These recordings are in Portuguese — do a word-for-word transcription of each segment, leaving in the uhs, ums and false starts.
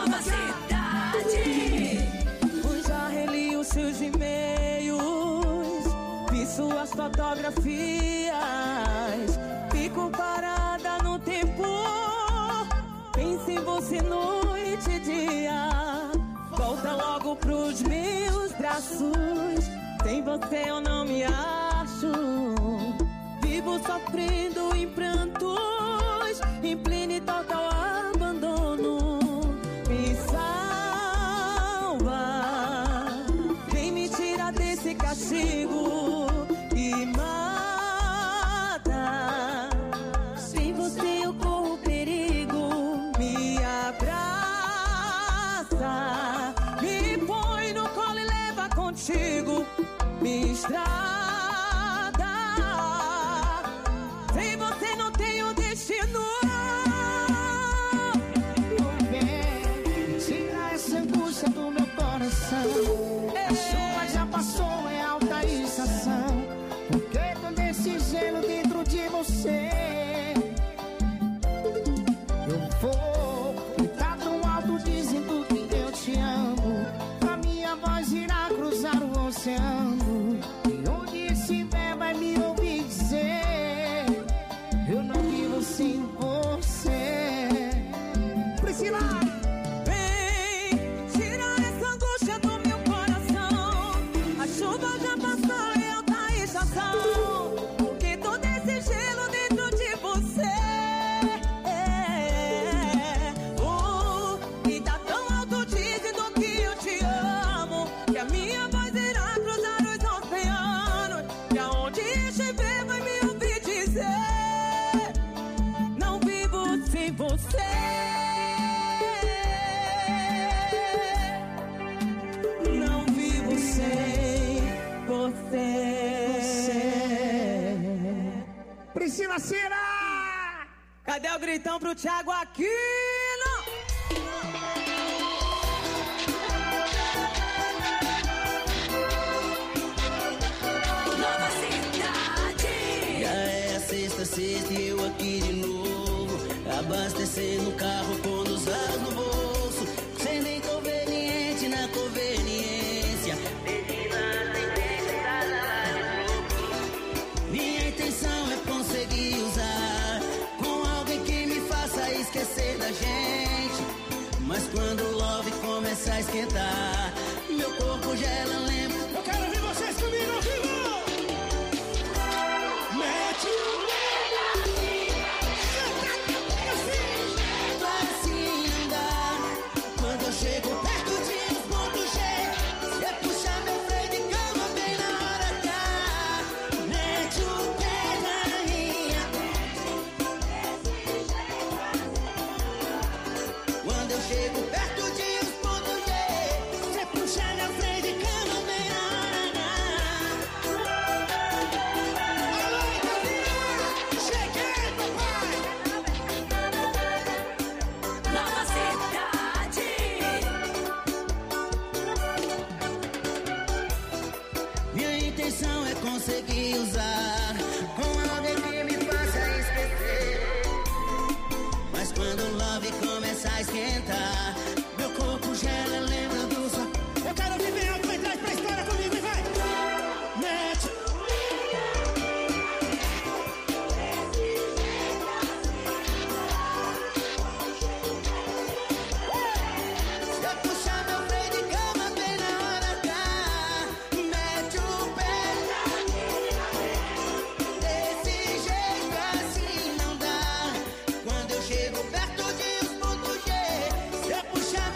Nova cidade. Eu já reli os seus e-mails, vi suas fotografias, fico parada no tempo, penso em você noite e dia. Volta logo pros meus braços, sem você eu não me acho. Vivo sofrendo em prantos, em pleno e total abandono. Me salva, vem me tirar desse castigo e mata. Sem você eu corro perigo. Me abraça, me põe no colo e leva contigo. Me estrada, sem você não tenho destino. Tira essa angústia do meu coração. A chuva já passou, é alta estação. Porque tô nesse gelo dentro de você. Eu vou gritar tão alto dizendo que eu te amo. A minha voz irá cruzar o oceano, e onde estiver vai me ouvir dizer: eu não vivo sem você. Priscila! Porque todo esse gelo dentro de você, oh, e tá tão alto dizendo que eu te amo, que a minha voz irá cruzar os oceanos, que aonde estiver vai me ouvir dizer: não vivo sem você. Não vivo sem você. Priscila Cera! Cadê o gritão pro Thiago Aquino? Nova cidade. Já é a sexta, sexta e eu aqui de novo, abastecendo o carro com os anos no bolso, sendo inconveniente na conveniência. Minha intenção é conseguir usar com alguém que me faça esquecer da gente. Mas quando o love começa a esquentar, meu corpo gela, lembra. Eu quero ver vocês comigo ao vivo! Mete o assim não dá. Quando eu chego perto de uns pontos G, você puxa meu freio de cama bem na hora H. Mete o pé na minha. Quando eu chego perto de uns pontos G, você puxa meu freio de cama bem na hora H. Alô, Italinha! Cheguei, papai! Nova cidade. Minha intenção é conseguir usar com alguém que me faça esquecer. Mas quando o love começa a esquentar, meu corpo gela, lembra do sol. Eu quero viver algo, vai trás pra história comigo e vai! Mete! Se eu puxar meu freio de cama bem na hora H, mete o pé. Desse jeito assim não dá. Quando eu chego perto de uns pontos G, se eu puxar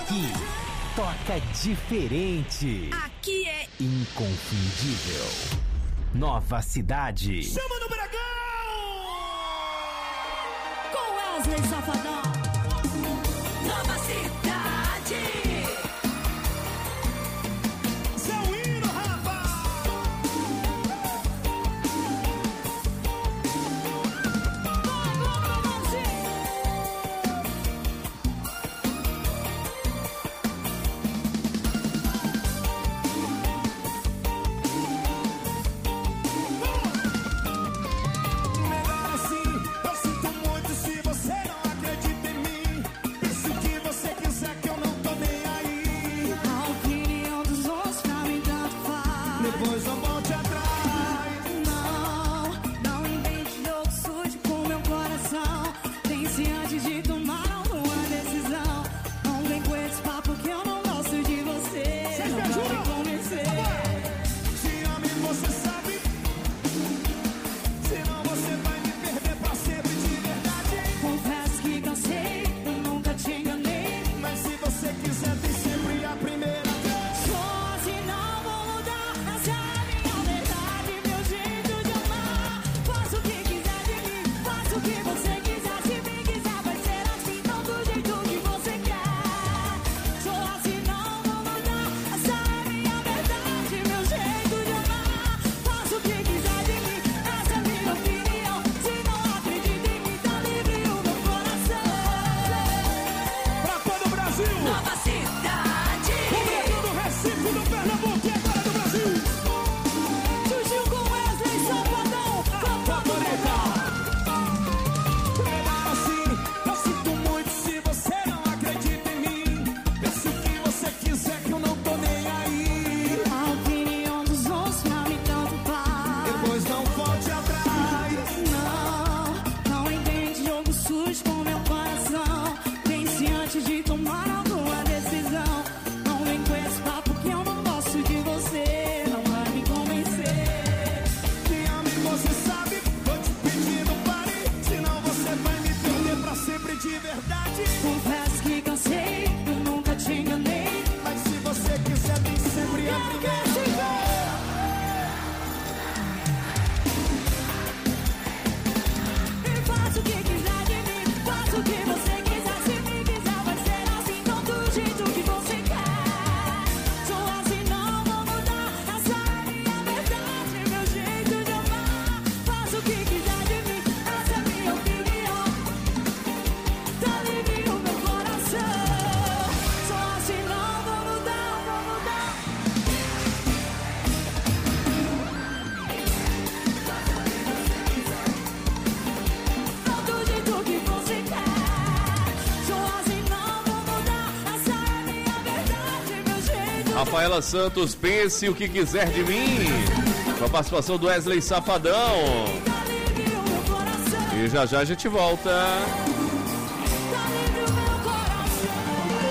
Aqui, toca diferente. Aqui é Inconfundível. Nova Cidade. Chama no Bragão! com Wesley Safadão. Nova Cidade. Seu hino, Rafa! Melhor assim, eu sinto muito se você não acredita em mim. Pense o que você quiser que eu não tô nem aí. A opinião dos outros pra mim tanto faz. Depois eu volte atrás. Não, não invente jogo sujo com meu coração. Pense antes de tomar alguma decisão. Não vem com esse papo que eu não gosto de você. Vocês me Não vai me ajudam? convencer. Se ama e você sabe. Senão você vai me perder pra sempre de verdade. Confesso que cansei, eu nunca te enganei. Mas se você quiser, tem sempre a primeira vez. Só assim não vou mudar. Essa é a minha verdade, meu jeito de amar. Faça o que quiser de mim, faça o que você quiser. Se me quiser, vai ser assim, não do jeito que você quer. Só assim não vou mudar. Essa é a minha verdade, meu jeito de amar. Faça o que quiser de mim, essa é a minha opinião. Se não acredita em mim, tá livre o meu coração. Pra todo o Brasil. Nova Cidade. O Brasil do Recife, do Pernambuco e agora do Brasil. Surgiu com Wesley Safadão, Favorita. Melhor assim, eu sinto muito se você não acredita em mim. Pense o que você quiser que eu não tô nem aí. a opinião dos outros pra mim tanto faz. Depois não volte atrás. Não, não invente jogo sujo com meu coração. Pense antes de tomar alguma decisão. Não vem com esse papo que eu não gosto de você. Não vai me convencer. Me ama e você sabe. Tô te pedindo pare. Senão você vai me perder pra sempre de verdade. Confesso que cansei, eu nunca te enganei. Mas se você quiser, tem sempre a primeira vez. E faça o que quiser de mim, faça o que você quiser. Se me quiser, vai ser assim, não do jeito que você quer. Sou assim, não vou mudar. Essa é a minha verdade, meu jeito de amar. Faça o que quiser de mim, essa é a minha opinião. Tá livre o meu coração. Sou assim, não vou mudar, vou mudar. Não do jeito que você quer. Sou assim, não vou mudar. Essa é a minha verdade, meu jeito. Rafaela Santos, pense o que quiser de mim. Com a participação do Wesley Safadão. Tá livre o meu coração. E já já a gente volta. Tá livre o meu coração.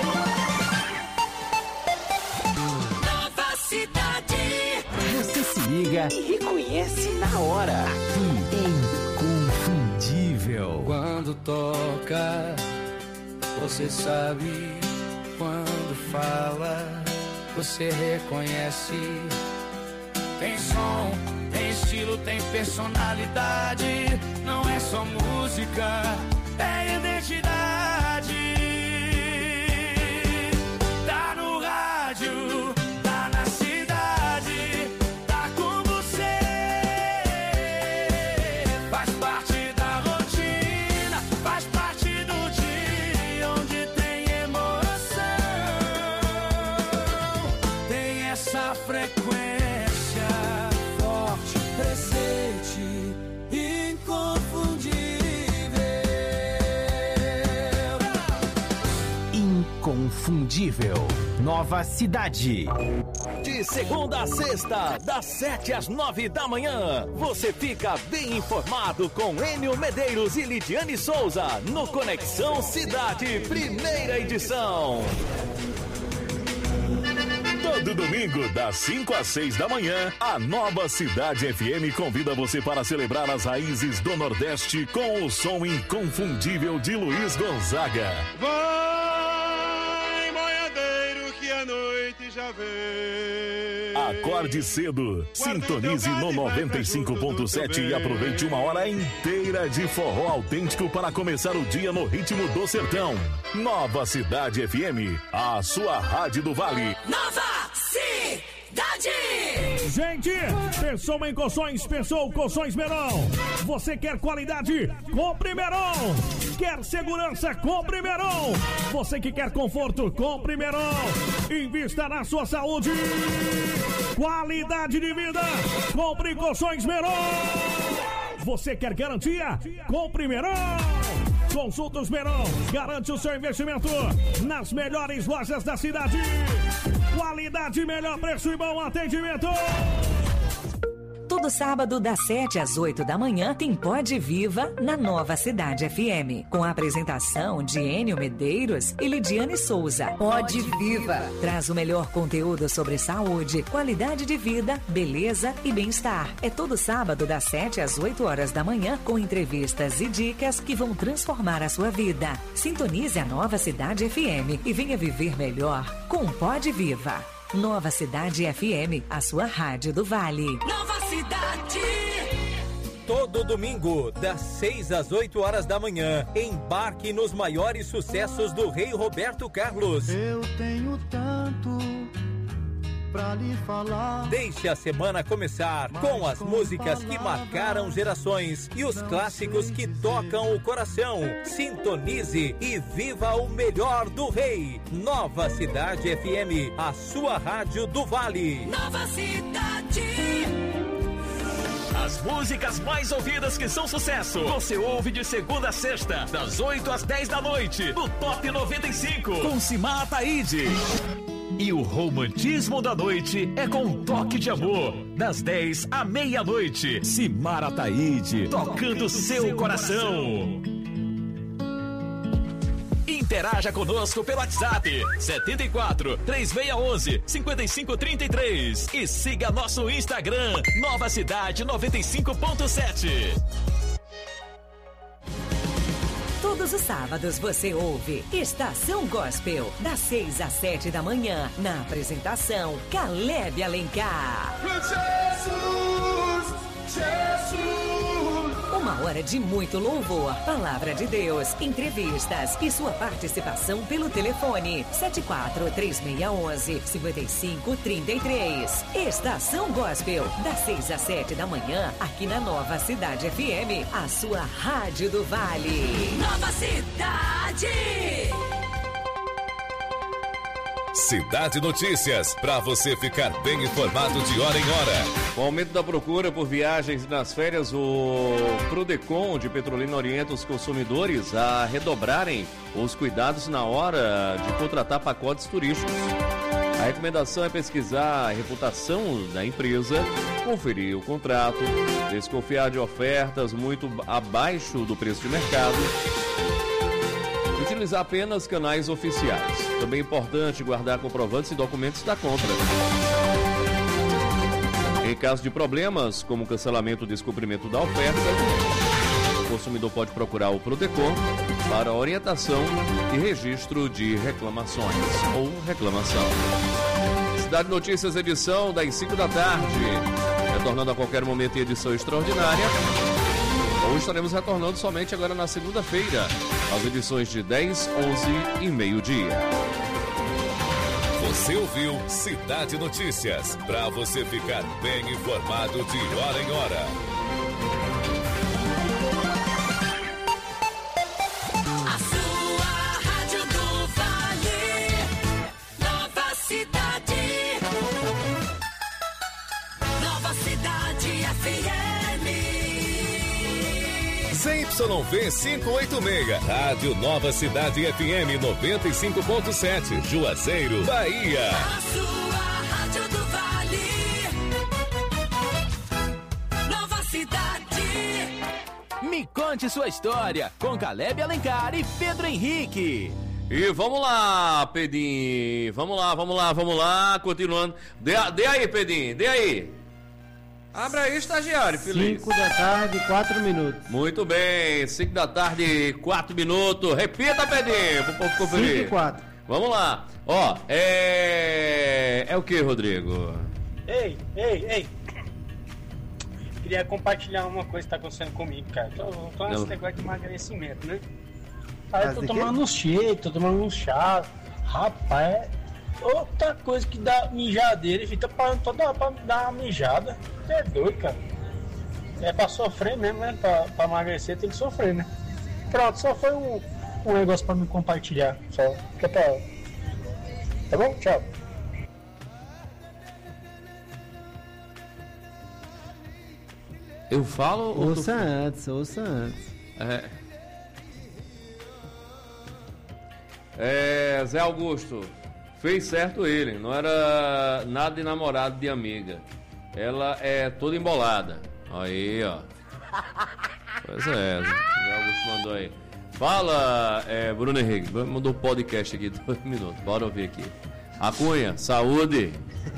Nova Cidade. Você se liga e reconhece na hora. Aqui é Inconfundível. Quando toca, você sabe. Quando fala, você reconhece. Tem som, tem estilo, tem personalidade. Não é só música, é identidade. Tá no rádio, tá na cidade, tá com você. Faz parte da rotina, faz parte do dia onde tem emoção. Tem essa frequência forte, presente, inconfundível. Inconfundível. Nova Cidade. De segunda a sexta, das sete às nove da manhã, você fica bem informado com Enio Medeiros e Lidiane Souza no Conexão Cidade, primeira edição. Todo domingo, das cinco às seis da manhã, a Nova Cidade F M convida você para celebrar as raízes do Nordeste com o som inconfundível de Luiz Gonzaga. Vai, boiadeiro! noite já vem. Acorde cedo, sintonize no noventa e cinco ponto sete e aproveite uma hora inteira de forró autêntico para começar o dia no ritmo do sertão. Nova Cidade F M, a sua rádio do Vale. Nova Cidade! Gente, pensou em colchões, pensou colchões Meron. Você quer qualidade? Compre Meron. Quer segurança? Compre Meron. Você que quer conforto? Compre Meron. Invista na sua saúde. Qualidade de vida? Compre colchões Meron. Você quer garantia? Compre Meron. Consultas Meron, garante o seu investimento nas melhores lojas da cidade. Qualidade, melhor preço e bom atendimento. Todo sábado, das sete às oito da manhã, tem Pode Viva na Nova Cidade F M. Com a apresentação de Enio Medeiros e Lidiane Souza. Pode Viva traz o melhor conteúdo sobre saúde, qualidade de vida, beleza e bem-estar. É todo sábado, das sete às oito horas da manhã, com entrevistas e dicas que vão transformar a sua vida. Sintonize a Nova Cidade F M e venha viver melhor com Pode Viva. Nova Cidade F M, a sua rádio do Vale. Nova Cidade! Todo domingo, das seis às oito horas da manhã, embarque nos maiores sucessos do rei Roberto Carlos. Eu tenho tanto pra lhe falar. Deixe a semana começar com as músicas que marcaram gerações e os clássicos que tocam o coração. Sintonize e viva o melhor do rei. Nova Cidade F M, a sua rádio do Vale. Nova Cidade! As músicas mais ouvidas que são sucesso, você ouve de segunda a sexta, das oito às dez da noite, no Top noventa e cinco, com Simara Ataíde. E o romantismo da noite é com um toque de amor, das dez à meia-noite. Simara Ataíde, tocando seu coração. Interaja conosco pelo WhatsApp setenta e quatro, três seis um um, cinco cinco três três e siga nosso Instagram Nova Cidade noventa e cinco ponto sete. Todos os sábados você ouve Estação Gospel, das seis às sete da manhã, na apresentação Caleb Alencar. Jesus, Jesus. Uma hora de muito louvor, palavra de Deus, entrevistas e sua participação pelo telefone sete quatro, três seis um um, cinco cinco três três. Estação Gospel, das seis às sete da manhã, aqui na Nova Cidade F M, a sua rádio do Vale. Nova Cidade! Cidade Notícias, para você ficar bem informado de hora em hora. Com o aumento da procura por viagens nas férias, o Prodecon de Petrolina orienta os consumidores a redobrarem os cuidados na hora de contratar pacotes turísticos. A recomendação é pesquisar a reputação da empresa, conferir o contrato, desconfiar de ofertas muito abaixo do preço de mercado, utilizar apenas canais oficiais. Também é importante guardar comprovantes e documentos da compra. Em caso de problemas, como cancelamento ou descumprimento da oferta, o consumidor pode procurar o Prodecon para orientação e registro de reclamações ou reclamação. Cidade Notícias, edição das cinco da tarde, retornando a qualquer momento em edição extraordinária. Ou estaremos retornando somente agora na segunda-feira, às edições de dez, onze e meio-dia. Você ouviu Cidade Notícias, para você ficar bem informado de hora em hora. A sua rádio do Vale. Nova Cidade. Nova Cidade F M. Z Y V quinhentos e oitenta e seis, Rádio Nova Cidade F M noventa e cinco ponto sete, Juazeiro, Bahia. A sua rádio do Vale. Nova Cidade. Me conte sua história com Caleb Alencar e Pedro Henrique. E vamos lá, Pedinho. Vamos lá, vamos lá, vamos lá. Continuando. Dê, dê aí, Pedinho, dê aí. Abra aí, estagiário, Felipe. cinco da tarde, quatro minutos. Muito bem, cinco da tarde, quatro minutos. Repita, Pedinho, pro povo conferir. cinco e quatro. Vamos lá. Ó, é... É o que, Rodrigo? Ei, ei, ei. Queria compartilhar uma coisa que tá acontecendo comigo, cara. Tô, tô nesse negócio de emagrecimento, né? Aí eu tô tomando uns shake, tô tomando uns chá. Rapaz, é outra coisa que dá mijadeira e fica parando toda hora pra dar uma mijada. Você é doido, cara. É pra sofrer mesmo, né? Pra, pra emagrecer tem que sofrer, né? Pronto, só foi um, um negócio pra me compartilhar. Só. Fica pra... Tá bom? Tchau. Eu falo ou Ouça tu... antes, ouça antes. É. É, Zé Augusto, fez certo ele, não era nada de namorado de amiga. Ela é toda embolada. Aí, ó. Pois é, Zé Augusto mandou aí. Fala, é, Bruno Henrique, mandou um podcast aqui, dois minutos, bora ouvir aqui. A Cunha, saúde.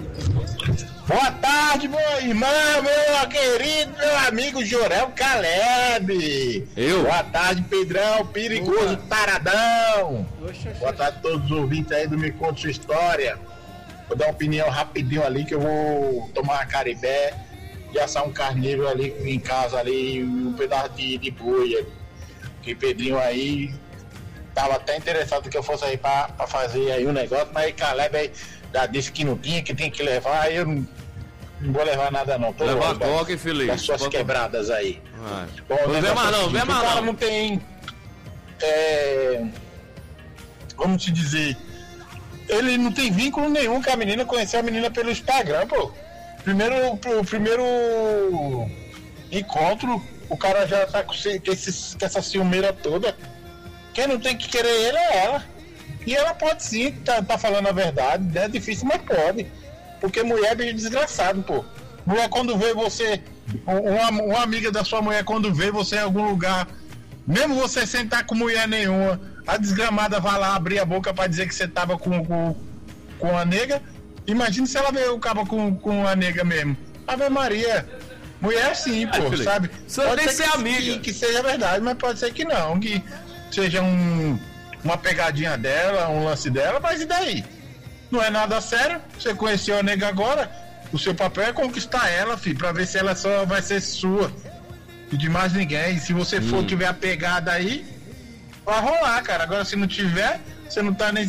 Boa tarde, meu irmão, meu querido, meu amigo Jorel Caleb. Eu? Boa tarde, Pedrão, perigoso, Boa. taradão. Oxa, Boa tarde a todos os ouvintes aí do Me Conta Sua História. Vou dar uma opinião rapidinho ali que eu vou tomar uma caribé e assar um carneiro ali em casa ali, um pedaço de, de boi. Que Pedrinho aí tava até interessado que eu fosse aí pra, pra fazer aí um negócio, mas Caleb aí já disse que não tinha, que tem que levar, aí eu não, não vou levar nada não. Tô Levar longe, coque, Felipe. as suas quebradas aí. Ah. Bom, Não vem mais não, vem mais o cara não. não tem, é, vamos te dizer, ele não tem vínculo nenhum com a menina, conheceu a menina pelo Instagram, pô. Primeiro, o primeiro encontro, o cara já tá com, esse, com essa ciumeira toda. Quem não tem que querer ele é ela. E ela pode sim, tá, tá falando a verdade, é difícil, mas pode. Porque mulher é bem desgraçado, pô. Mulher quando vê você, uma, uma amiga da sua mulher quando vê você em algum lugar, mesmo você sem estar com mulher nenhuma, a desgramada vai lá abrir a boca pra dizer que você tava com, com, com a nega. Imagina se ela vê o cabo com, com a nega mesmo. Ave Maria. Mulher é assim, pô, Ai, sabe? Você tem que ser que, amiga. Que, que seja verdade, mas pode ser que não, que seja um, uma pegadinha dela, um lance dela, mas e daí? Não é nada sério, você conheceu a nega agora, o seu papel é conquistar ela, filho, pra ver se ela só vai ser sua e de mais ninguém. Se você for, Hum. tiver a pegada aí, vai rolar, cara. Agora se não tiver, você não tá nem,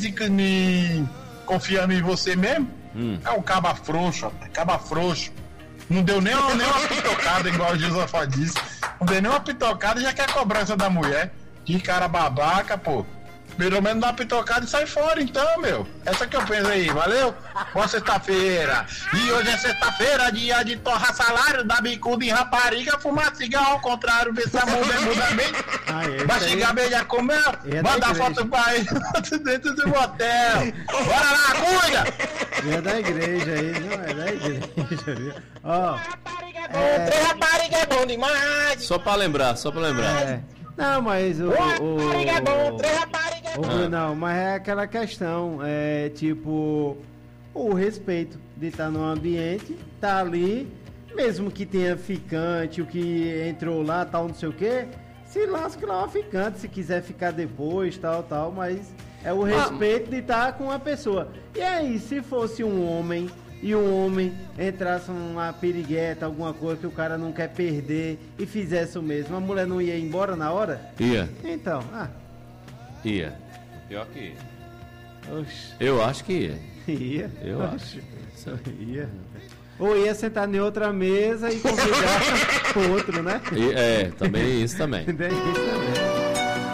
nem confiando em você mesmo, Hum. é um caba frouxo, ó, caba frouxo. Não deu nem, uma- nem uma pitocada, igual o Josafá disse. Não deu nem uma pitocada e já quer a cobrança da mulher. Que cara babaca, pô. Pelo menos dá uma pitocada e sai fora, então, meu. Essa que eu penso aí, valeu? Boa sexta-feira. E hoje é sexta-feira, dia de torrar salário, dar bicuda em rapariga, fumar cigarro ao contrário, ver se a mão muda bem. Vai chegar bem, já comeu? é da Manda igreja. foto pra ele dentro do motel. Bora lá, cuida! É da igreja aí, não, é da igreja, viu? Ó, Três rapariga é bom demais. Só pra lembrar, só pra lembrar. é. Não, mas o. o Rapariga é bom, três rapariga é Ô, bom. Brunão, mas é aquela questão, é tipo, o respeito de estar no ambiente, tá ali, mesmo que tenha ficante, o que entrou lá, tal, não sei o quê, se lasca lá o ficante, se quiser ficar depois, tal, tal, mas é o respeito de estar com a pessoa. E aí, se fosse um homem e um homem entrasse numa pirigueta, alguma coisa que o cara não quer perder e fizesse o mesmo, a mulher não ia embora na hora? Ia, Então, ah, ia. Pior que ia. oxe. Eu acho que ia. Ia. Eu acho. Ia. Ou ia sentar em outra mesa e convidar o outro, né? E- é, também isso também. Tem isso também.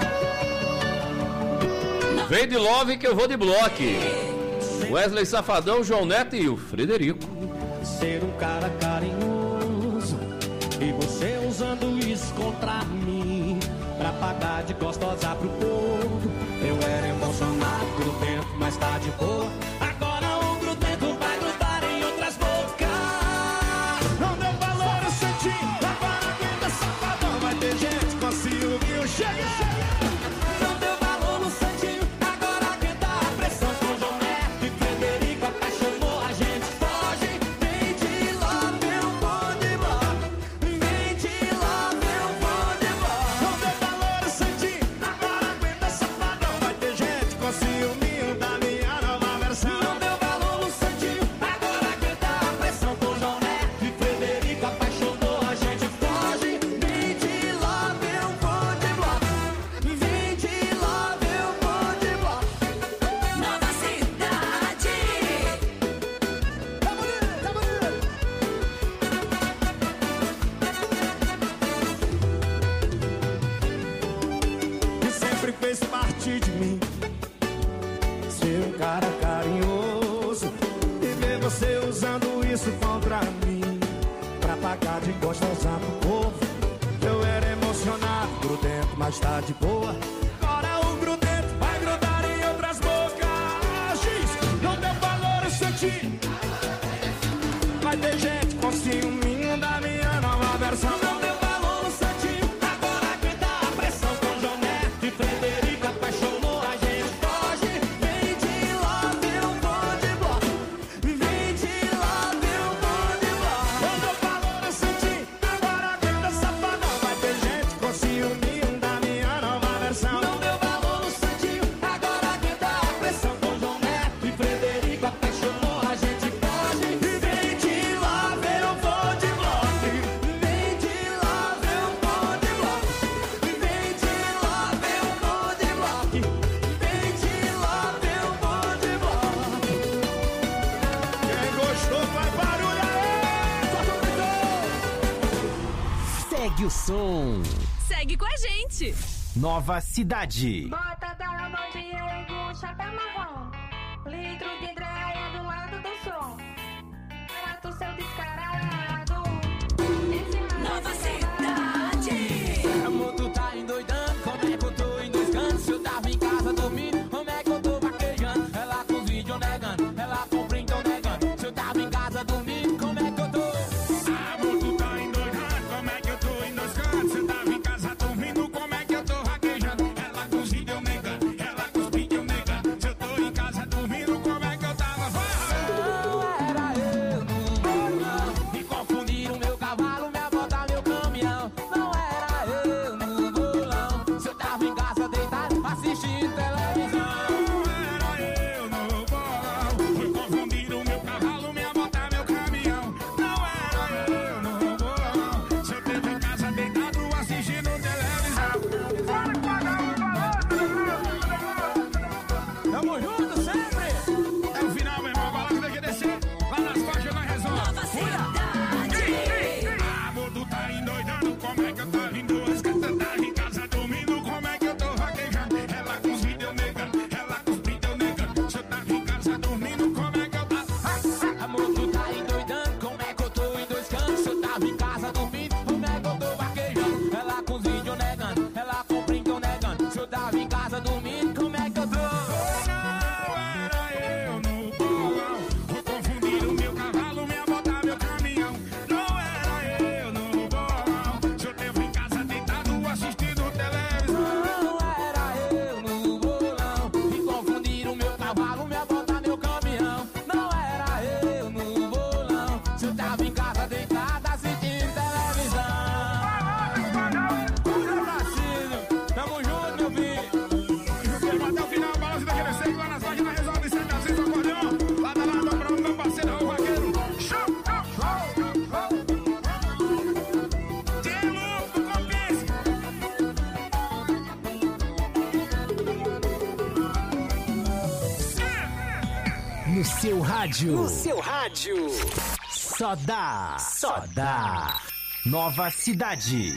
Vem de Love que eu vou de bloque. Wesley Safadão, João Neto e o Frederico. Ser um cara carinhoso e você usando isso contra mim pra pagar de gostosa pro povo. Eu era emocionado, grudento, mas tá de boa. Agora o grudento vai grudar em outras bocas. Não deu valor, eu senti. Agora aguenta, safadão. Vai ter gente com ciúme, eu cheguei. Não deu valor no santinho, agora aguenta a pressão. Com João Neto e Frederico apaixonou, a gente foge. Vem de love, eu vou de bloco. Vem de love, eu vou de bloco. Não deu valor no santinho, agora aguenta, safadão. Vai ter gente com ciúme, dá cara carinhoso e ver você usando isso contra mim, pra pagar de gostosa pro povo. Eu era emocionado, grudento, mas tá de boa. Agora o grudento vai grudar em outras bocas. Giz, não deu valor, eu senti. Vai ter gente com ciúminho da minha nova versão. Não deu valor no santinho, agora que dá a pressão. Com João Neto e Frederico apaixonou, a gente foge. Vem de love, eu vou de bloco. Vem de love, eu vou de bloco. Não deu valor no santinho, agora que dá safadão. Vai ter gente com ciúminho da minha nova versão. Não deu valor no santinho, agora que dá a pressão. Com João Neto e Frederico apaixonou, a gente foge. Vem de love, eu vou de bloco. Vem de love, eu vou de bloco. Vem de love, eu vou de bloco. Vem de love, eu vou de bloco. Quem gostou faz barulho aí! Segue o som. Segue com a gente. Nova Cidade. Bota da noite com chapéu marrom. Litro de dreia do lado do som. Mata o seu descarado. Nova Cidade. Amor, tu tá endoidando, como é que eu tô em dois cantos? Se eu tava em casa dormindo, como é que eu tô vaquejando? Ela com os vídeos negando, ela com o print negando. Se eu tava em casa dormindo, como é que eu tô? Amor, tu tá endoidando, como é que eu tô em dois cantos? Você tava em casa dormindo, como é que eu tô raquejando? Ela com os vídeos negando, ela com os vídeos negando. Se eu tô em casa dormindo, como é que eu tava? Não era eu, não, não. Me confundiram meu cavalo, minha moto, meu caminhão. Não era eu no bolão. Se eu tava em casa deitado, assistindo televisão. Não era eu no bolão. Foi confundir o meu cavalo, minha moto, meu caminhão. Não era eu no bolão. Se eu tava em casa deitado assistindo televisão. Tamo junto sempre. É o final, meu irmão. Agora tem que descer. Lá nas faixas nós resolve. Nova Cidade. Amor, tu tá endoidando, como é que eu tô em duas cantas? Tá em casa dormindo, como é que eu tô vaquejando? Ela com os vídeos negando, ela com os vídeos negando. Se eu tava em casa dormindo, como é que eu tava? Amor, tu tá endoidando, como é que eu tô em dois cantos? Se eu tava em casa dormindo, como é que eu tô vaquejando? Ela com os vídeos negando, ela com o print negando. Se eu tava em casa dormindo, como é que eu tô? Não era eu no bolão. Vou confundir o meu cavalo, minha moto, meu caminhão. Não era eu no bolão. Se eu tava em casa deitado assistindo televisão. Não era eu no bolão. Me confundiram meu cavalo, minha moto, meu caminhão. Não era eu no bolão. Se eu tava em casa deitado assistindo televisão. Tamo junto, meu filho. Até o final, balanço daquele seco lá nas páginas, resolve sete a seis, acordeão. Lado a lado, pra o meu parceiro, o vaqueiro. Show, show, show. De louco, compensa. No seu rádio. No seu rádio. Só dá. Só dá. Nova Cidade.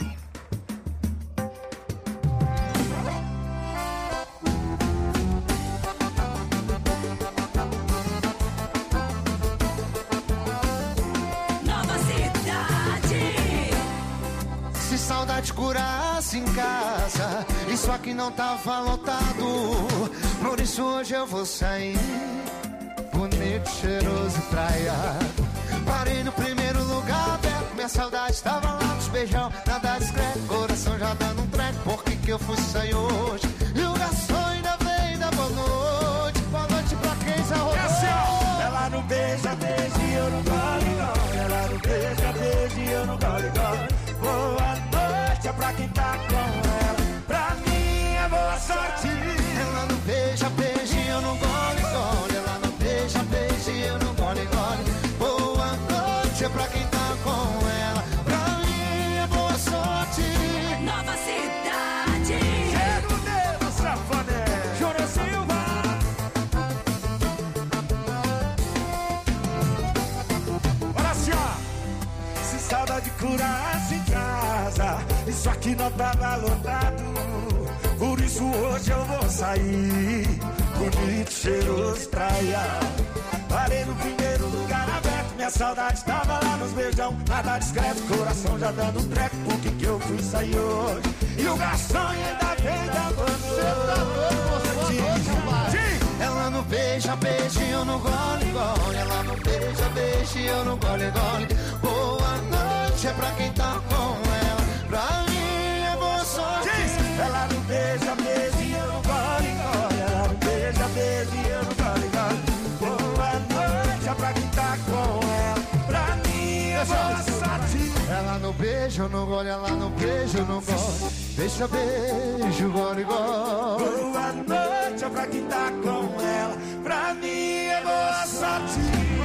Nova Cidade. Se saudade curasse em casa, isso aqui não tava lotado. Por isso hoje eu vou sair, bonito, cheiroso e praiado. Parei no primeiro lugar aberto, minha saudade tava lá nos beijão. Nada discreto, coração já dando um treco. Por que que eu fui sair hoje? E o garçom ainda vem dar boa noite. Boa noite pra quem já rodou. Ela não beija, beija e eu não gole, gole. Ela não beija, beija e eu não gole, gole. Boa noite é pra quem tá com ela. Pra mim é boa sorte. Ela não beija, beija e eu não gole, gole. Ela não beija, beija e eu não gole, gole. Boa noite é pra quem tá com ela. Pra mim é boa sorte. Nova Cidade. Chega o dedo, safané. Júnior Silva. Olha assim, ó. Se saudade curasse em casa, isso aqui não tava lotado. Por isso hoje eu vou sair, bonito, cheiroso, praia. Parei no primeiro lugar aberto, minha saudade tava lá nos beijão. Nada discreto, coração já dando treco. Por que que eu fui sair hoje? E o garçom ainda vem da Ela não beija, beija e eu não gole, gole. Ela não beija, beija e eu não gole, gole. Boa noite é pra quem tá com ela. Pra mim é boa sorte. Ela não beija, beija e eu não gole, gole. Ela não beija, beija e eu não gole, gole. Boa noite é pra quem tá com ela. Pra mim é boa sorte. Ela não beija, eu não gole. Ela não beija, eu não gole. Deixa beijo, gole, gole. Boa noite é pra quem tá com ela. Pra mim é boa sorte.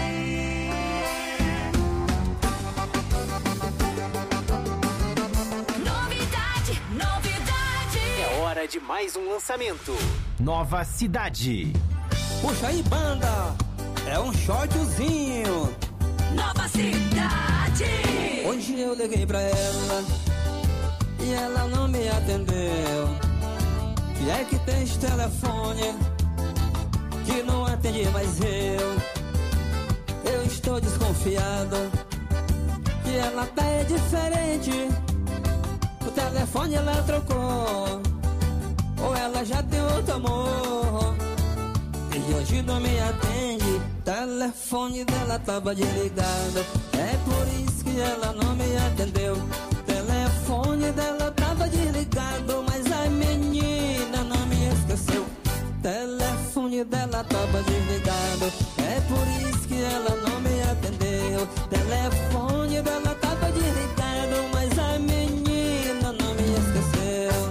Novidade, novidade. É hora de mais um lançamento. Nova Cidade. Puxa aí, banda. É um shortzinho. Nova Cidade. Hoje eu liguei pra ela e ela não me atendeu. E é que tem esse telefone que não atende mais eu. Eu estou desconfiado que ela tá é diferente. O telefone ela trocou, ou ela já tem outro amor. E hoje não me atende. O telefone dela tava desligado. É por isso que ela não me atendeu. O telefone dela tava desligado, mas a menina não me esqueceu. O telefone dela tava desligado. É por isso que ela não me atendeu. O telefone dela tava desligado, mas a menina não me esqueceu.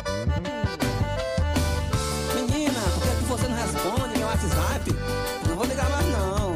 Menina, por que que você não responde meu WhatsApp? Não vou ligar mais não.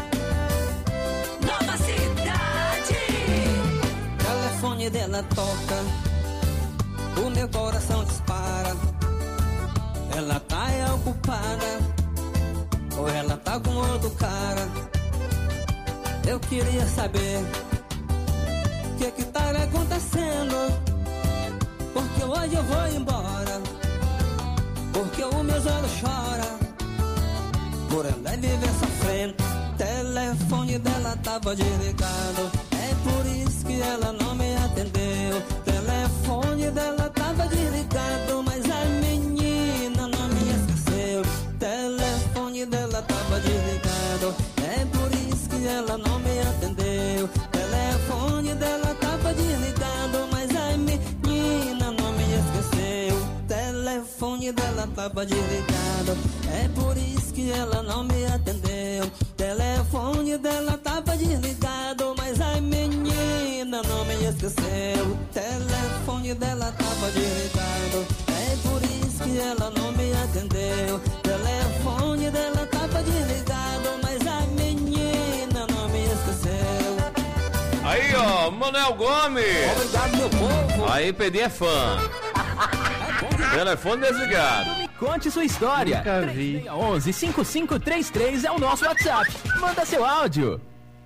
Nova Cidade. O telefone dela toca, o meu coração dispara. Ela tá é ocupada, ou ela tá com outro cara. Eu queria saber o que que tá acontecendo, porque hoje eu vou embora, porque os meus olhos choram por ela viver sofrendo. O telefone dela tava desligado, é por isso que ela não me atendeu. O telefone dela tava desligado, mas a menina não me esqueceu. O telefone dela tava desligado, é por isso que ela não me atendeu. O telefone dela tava desligado, mas a menina não me esqueceu. O telefone dela tava desligado, é por isso que ela não me atendeu. O telefone dela tava desligado, mas a menina não me esqueceu. O telefone dela tava desligado, é por isso que ela não me atendeu. O telefone dela tava desligado, mas a menina não me esqueceu. Aí, ó, Manuel Gomes. Obrigado, meu povo. Aí, P D é fã. Telefone desligado. Conte sua história. Nunca vi. três seis um um, cinco cinco três três é o nosso WhatsApp. Manda seu áudio.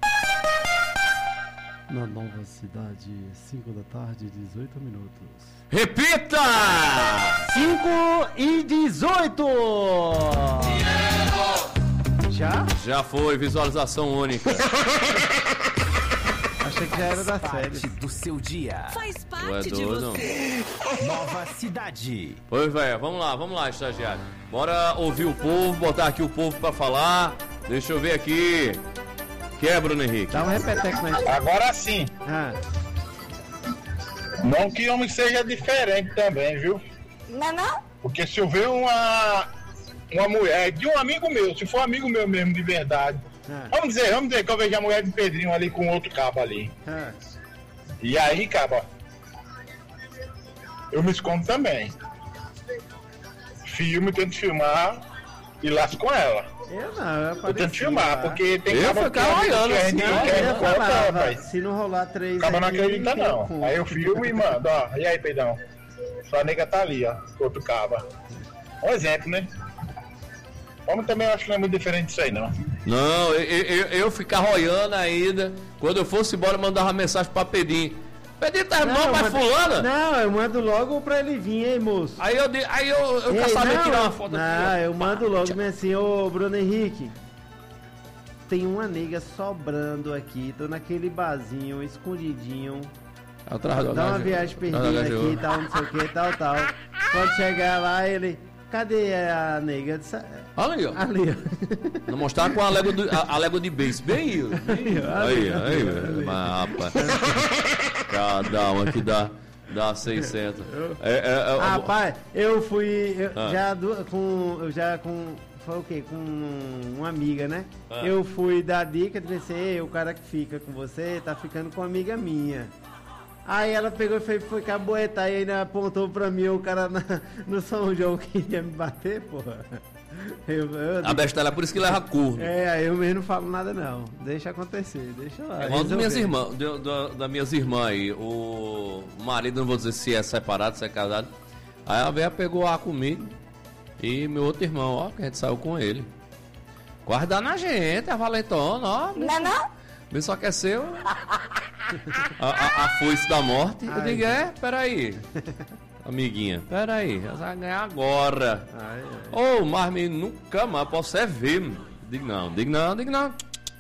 Na Nova Cidade, cinco da tarde, dezoito minutos. Repita! cinco e dezoito. Já? Já foi, visualização única. Achei que já era da série. Parte do seu dia. Faz Tu parte é de doido? você. Nova Cidade. Pois, velho, vamos lá, vamos lá, estagiário. Bora ouvir o povo, botar aqui o povo pra falar. Deixa eu ver aqui. Quer, Bruno Henrique? Dá um repeteco na história. Agora sim. Ah. Não que homem seja diferente também, viu? Não é não? Porque se eu ver uma, uma mulher de um amigo meu, se for amigo meu mesmo de verdade, Ah. vamos dizer, vamos dizer que eu vejo a mulher de Pedrinho ali com outro cabo ali. Ah. E aí, caba, eu me escondo também. Filme, tento filmar e laço com ela. Eu não, eu Eu tento filmar, porque tem Eu caba ficava que olhando a gente assim, não ó, quer eu conta, falava, rapaz. se não rolar três Acaba não aqui, acredita eu não. conto. Aí eu filmo e mando, ó. E aí, Pedrão? Sua nega tá ali, ó. Outro caba. Um exemplo, né? Homem também eu acho que não é muito diferente disso aí, não. Não, eu, eu, eu ficar roiando ainda. Quando eu fosse embora, eu mandava uma mensagem pra Pedrinho. Pedi terminou, mas fulana? Não, eu mando logo pra ele vir, hein, moço? Aí eu, di- aí eu, eu Ei, quero saber não, tirar uma foto Não, aqui. eu mando logo bem assim, ô Bruno Henrique. Tem uma nega sobrando aqui, tô naquele barzinho, escondidinho. Atrás do Dá uma H G. viagem Atrás do perdida H G. aqui, tal, não sei o que, tal, tal. Quando chegar lá, ele... Cadê a nega? Eu disse, Olha aí, ó. ali, ó. Não mostrar com a légua, do, a, a légua de beijo. Bem aí, ó. Aí, aí, velho. Mas, rapaz. Cada uma que dá, dá seiscentos. É, é, é, Rapaz, eu fui eu Ah. já do- com eu já com foi o quê? Com uma amiga, né? Ah. Eu fui dar dica de dizer, "Ei, o cara que fica com você tá ficando com uma amiga minha." Aí ela pegou e foi, foi caboetar e ainda apontou pra mim o cara na- no São João que ia me bater, porra. Eu, eu, A bestela é por isso que leva curva. É, aí eu mesmo não falo nada não. Deixa acontecer, deixa lá. É igual das minhas resolver. irmãs, de- da- das minhas irmãs aí. O marido, não vou dizer se é separado, se é casado. Aí a velha pegou A comigo e meu outro irmão, ó, que a gente saiu com ele. Guardar na gente, a valentona, ó. Não, não? Me só quer ser o- a, a, a foice da morte. Eu digo, é, peraí. Amiguinha, peraí, você vai ganhar agora. Ô, oh, mas me nunca mais posso é ver. Mano. Digo não, digo não, digo não.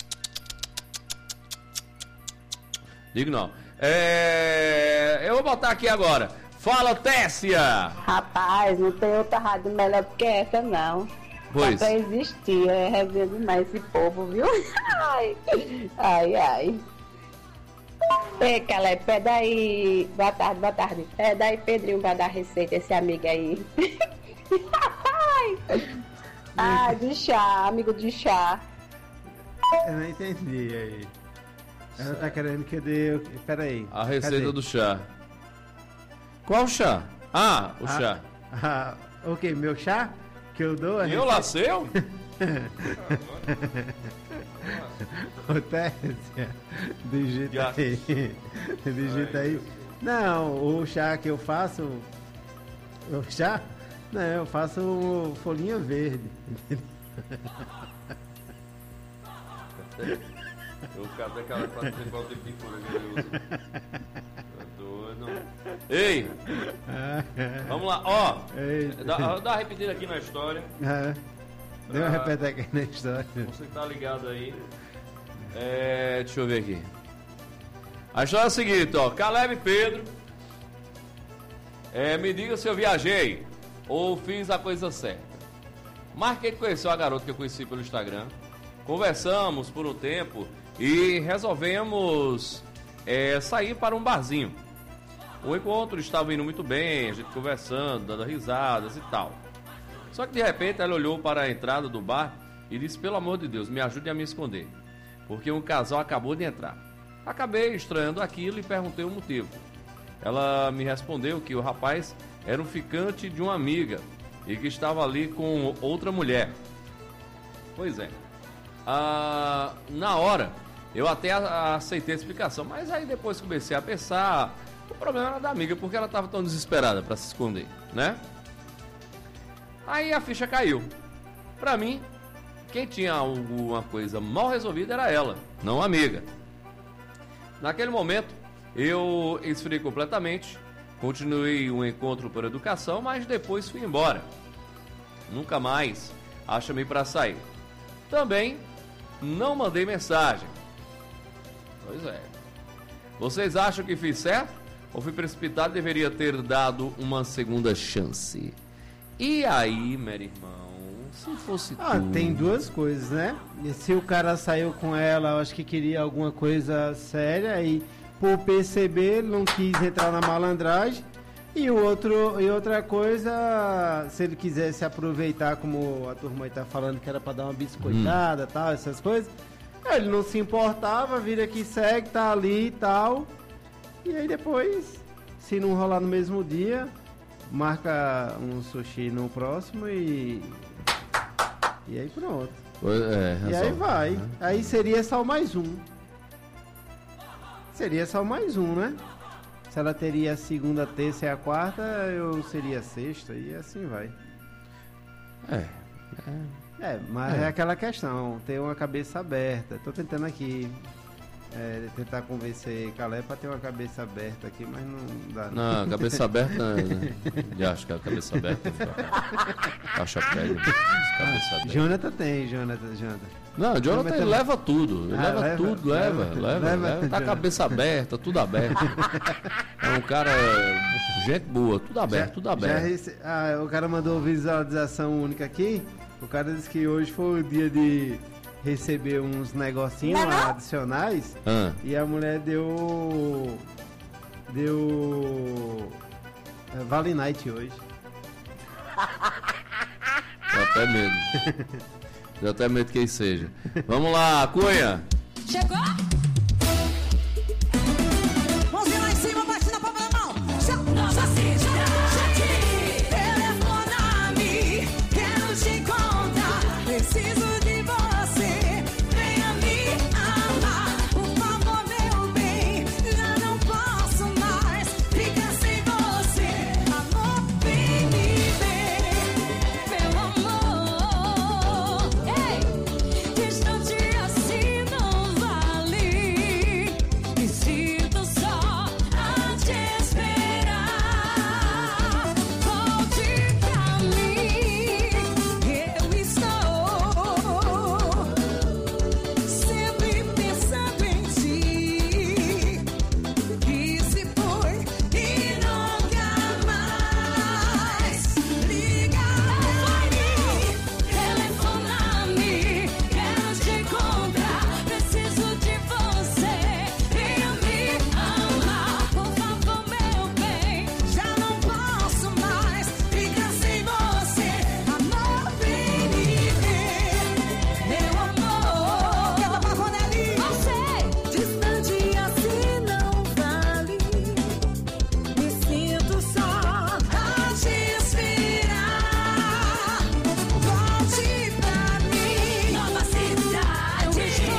Digo não. É, eu vou botar aqui agora. Fala, Tessia! Rapaz, não tem outra rádio melhor do que essa, não. Pois. Só pra existir, é resenha demais esse povo, viu? Ai, ai, ai. Ei, Caleb, pede aí. Boa tarde, boa tarde. Pede aí, Pedrinho, pra dar receita, esse amigo aí. Ai, ah, de chá, amigo de chá. Eu não entendi aí. Ela tá querendo que eu dê. Pera aí. A receita Cadê? do chá. Qual chá? Ah, o Ah, chá. Ah, o que? Meu chá? Que eu dou? a Eu receita? lá seu? Ô, Téssia, digita aí. Digita aí. Não, o chá que eu faço. O chá? Não, eu faço folhinha verde. Eu cadê aquela principal de pintura que ele usa? Tá doido. Ei! Vamos lá, ó! Dá, dá uma repetida aqui na história. É. Deu uma Pra- repete aqui na história. Você que tá ligado aí. É, deixa eu ver aqui. A história é a seguinte, ó. Caleb e Pedro. É, me diga se eu viajei ou fiz a coisa certa. Marquei que conheceu a garota que eu conheci pelo Instagram. Conversamos por um tempo e resolvemos é, sair para um barzinho. O encontro estava indo muito bem, a gente conversando, dando risadas e tal. Só que de repente ela olhou para a entrada do bar e disse, pelo amor de Deus, me ajude a me esconder, porque um casal acabou de entrar. Acabei estranhando aquilo e perguntei o motivo. Ela me respondeu que o rapaz era um ficante de uma amiga e que estava ali com outra mulher. Pois é. Ah, na hora, eu até a- aceitei a explicação, mas aí depois comecei a pensar, o problema era da amiga, porque ela estava tão desesperada para se esconder, né? Aí a ficha caiu. Pra mim, quem tinha alguma coisa mal resolvida era ela, não a amiga. Naquele momento, eu esfriei completamente, continuei o encontro por educação, mas depois fui embora. Nunca mais a chamei para sair. Também não mandei mensagem. Pois é. Vocês acham que fiz certo? Ou fui precipitado e deveria ter dado uma segunda chance? E aí, meu irmão, se fosse Ah, tu... tem duas coisas, né? E se o cara saiu com ela, eu acho que queria alguma coisa séria e por perceber ele não quis entrar na malandragem. E o outro e outra coisa, se ele quisesse aproveitar, como a turma aí tá falando que era pra dar uma biscoitada, tal, essas coisas, ele não se importava, vira que segue, tá ali e tal. E aí depois, se não rolar no mesmo dia, marca um sushi no próximo e e aí pronto. Pois é, E aí resolve, vai. né? Aí seria só mais um. Seria só mais um, né? Se ela teria a segunda, a terça e a quarta, eu seria a sexta e assim vai. É. É, mas É. é aquela questão, ter uma cabeça aberta. Tô tentando aqui é, tentar convencer Calé pra ter uma cabeça aberta aqui, mas não dá. Não, cabeça aberta, né? Já acho que a cabeça aberta caixa pele. Cabeça aberta. Jonathan tem, Jonathan, Jonathan. Não, o Jonathan ele leva tudo, ele Ah, leva, leva, tudo, leva, leva, leva, leva, leva, tá a cabeça aberta, tudo aberto. É um cara, gente boa, tudo aberto, Já- tudo já aberto. rece- ah, o cara mandou visualização única aqui. O cara disse que hoje foi o dia de receber uns negocinhos adicionais. Ah. E a mulher deu. Deu. é, Vale Night hoje. Dá até medo. Dá até medo que isso seja. Vamos lá, Cunha. Chegou? Mãozinha lá em cima, bate na palma da mão. Nova cidade. Telefona-me, quero te encontrar. Preciso de você. Venha me amar. Por favor, meu bem. Já não posso mais ficar sem você. Amor, vem me ver. Meu amor. Ei, distante assim não vale. Me sinto só a te esperar. Volte pra mim. Eu estou sempre pensando em ti. E se foi e nunca mais liga. Telefona-me, quero te encontrar. Preciso de você. Venha me amar. Por favor, meu bem. Já não posso mais ficar sem você. Amor, vem me ver. Meu amor. Quero uma Ronelli. Você, distante assim não vale. Me sinto só a te esperar. Volte pra mim. Nova cidade.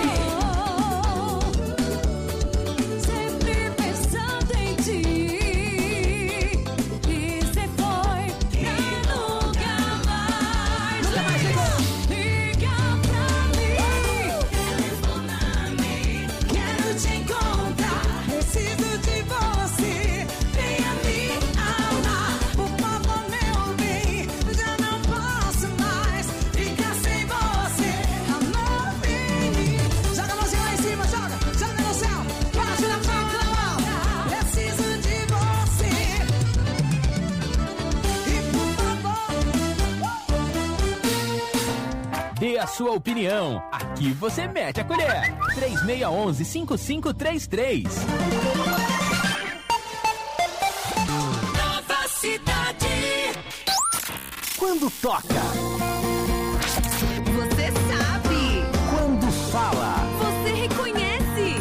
Eu estou sempre pensando em ti. E você foi e nunca mais. Liga pra mim. Telefona-me. Quero te encontrar. Preciso de você. Venha me amar. Por favor, meu bem. Já não posso mais ficar sem você. Amor, vem. Joga a mãozinha lá em cima, joga. Joga no céu. Bate na palma da mão. Preciso de você. E por favor. Dê a sua opinião. Aqui você mete a colher. três seis um um, cinco cinco três três. Nova cidade. Quando toca, Você sabe. quando fala, Você reconhece.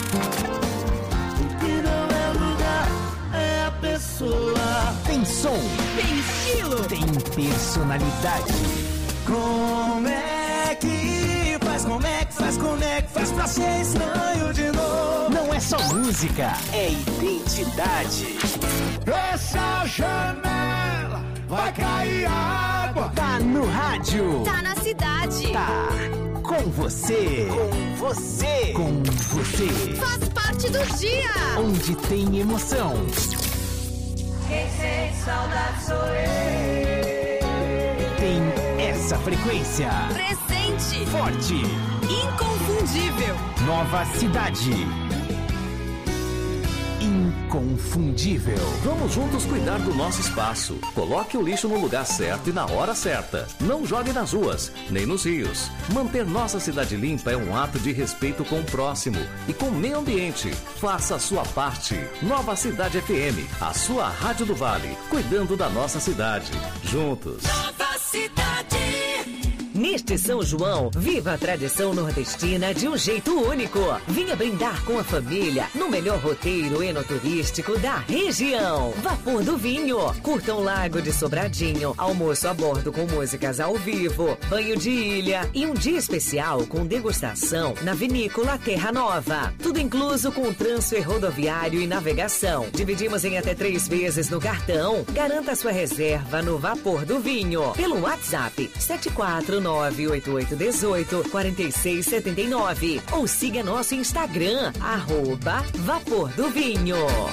Que não é lugar, é a pessoa. tem som, Tem estilo. tem personalidade. Como é que faz, como é que faz, como é que faz pra ser estranho de novo? Não é só música, é identidade. Essa janela vai cair água. Tá no rádio. Tá na cidade. Tá com você. Com você. Com você. Faz parte do dia. Onde tem emoção. Quem sente saudade sou eu. Tem essa frequência. Presente. Forte. Inconfundível. Nova cidade. Inconfundível. Vamos juntos cuidar do nosso espaço. Coloque o lixo no lugar certo e na hora certa. Não jogue nas ruas, nem nos rios. Manter nossa cidade limpa é um ato de respeito com o próximo e com o meio ambiente. Faça a sua parte. Nova Cidade F M, a sua rádio do Vale, cuidando da nossa cidade. Juntos. Nova cidade. Neste São João, viva a tradição nordestina de um jeito único. Venha brindar com a família no melhor roteiro enoturístico da região. Vapor do Vinho. Curta um lago de Sobradinho, almoço a bordo com músicas ao vivo, banho de ilha e um dia especial com degustação na vinícola Terra Nova. Tudo incluso com transfer rodoviário e navegação. Dividimos em até três vezes no cartão. Garanta sua reserva no Vapor do Vinho pelo WhatsApp sete quatro nove nove oito oito um oito, quatro seis sete nove ou siga nosso Instagram, arroba Vapor do Vinho.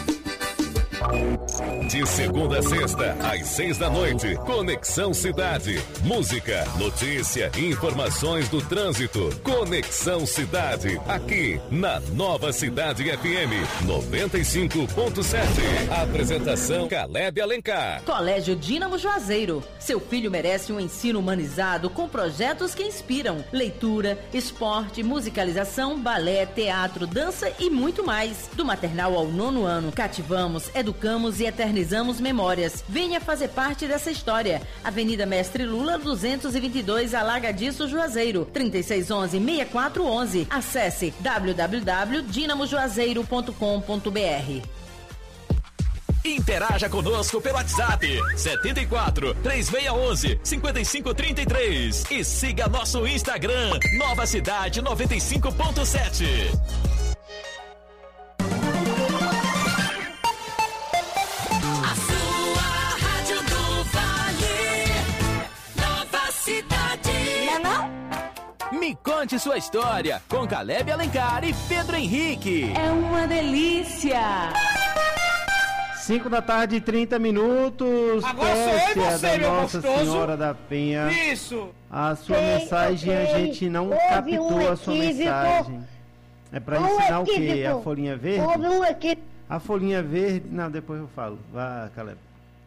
De segunda a sexta, às seis da noite, Conexão Cidade. Música, notícia, informações do trânsito. Conexão Cidade, aqui na Nova Cidade F M noventa e cinco ponto sete. Apresentação Caleb Alencar. Colégio Dínamo Juazeiro. Seu filho merece um ensino humanizado com projetos que inspiram. Leitura, esporte, musicalização, balé, teatro, dança e muito mais. Do maternal ao nono ano, cativamos, educamos e eternizamos memórias. Venha fazer parte dessa história. Avenida Mestre Lula, duzentos e vinte e dois, Alagadiço, Juazeiro. trinta e seis onze, sessenta e quatro onze. Acesse w w w ponto dinamo juazeiro ponto com ponto b r. Interaja conosco pelo WhatsApp setenta e quatro, três seis um um, cinco cinco três três e siga nosso Instagram Nova Cidade noventa e cinco ponto sete. A sua rádio do Vale, Nova Cidade. Não? Me conte sua história com Caleb Alencar e Pedro Henrique. É uma delícia. cinco da tarde, trinta minutos. Agora sou eu e Tércia, você, da meu Nossa gostoso. Senhora da Penha. Isso. A sua Ok, mensagem, ok. a gente não Houve captou um a sua equívoco. mensagem. É pra Um ensinar o quê? equívoco. A folhinha verde? Houve um equívoco. A folhinha verde... Não, depois eu falo. Vá, Caleb.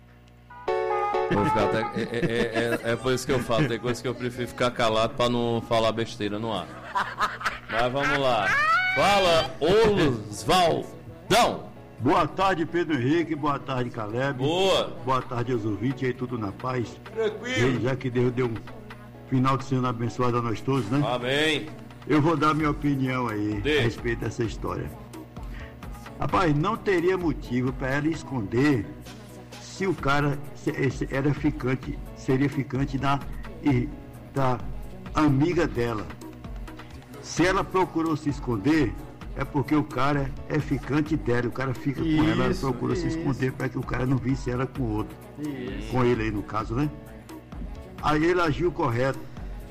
Vou ficar até- é, é, é, é por isso que eu falo, tem coisa que eu prefiro ficar calado pra não falar besteira no ar. Mas vamos lá. Fala, Osvaldão. Boa tarde, Pedro Henrique. Boa tarde, Caleb. Boa. Boa tarde aos ouvintes aí, tudo na paz. Tranquilo. E já que Deus deu um final de semana abençoado a nós todos, né? Amém. Eu vou dar minha opinião aí Dê. a respeito dessa história. Rapaz, não teria motivo para ela esconder se o cara se- se- era ficante, seria ficante da, e- da amiga dela. Se ela procurou se esconder, é porque o cara é ficante dela, o cara fica com ela, ela Isso, procurou se isso. esconder para que o cara não visse ela com outro. Isso. Com ele aí no caso, né? Aí ele agiu correto.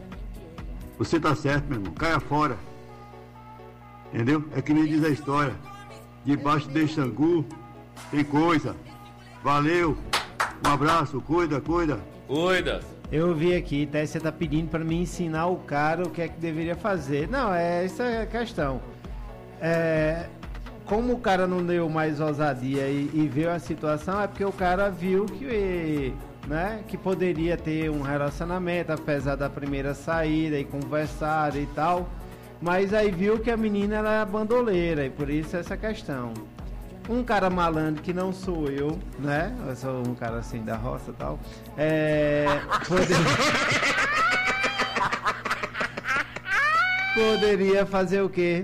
Você tá certo, meu irmão, caia fora. Entendeu? É que nem diz a história. Debaixo de Xangu tem coisa. Valeu. Um abraço, cuida, cuida. Cuida. Eu vi aqui, Tércia tá pedindo pra me ensinar o cara o que é que deveria fazer. Não, é essa é a questão. É, como o cara não deu mais ousadia e, e viu a situação, é porque o cara viu que, né, que poderia ter um relacionamento, apesar da primeira saída e conversar e tal. Mas aí viu que a menina era bandoleira e por isso essa questão. Um cara malandro que não sou eu, né? Eu sou um cara assim da roça e tal. É. Poderia, poderia fazer o quê?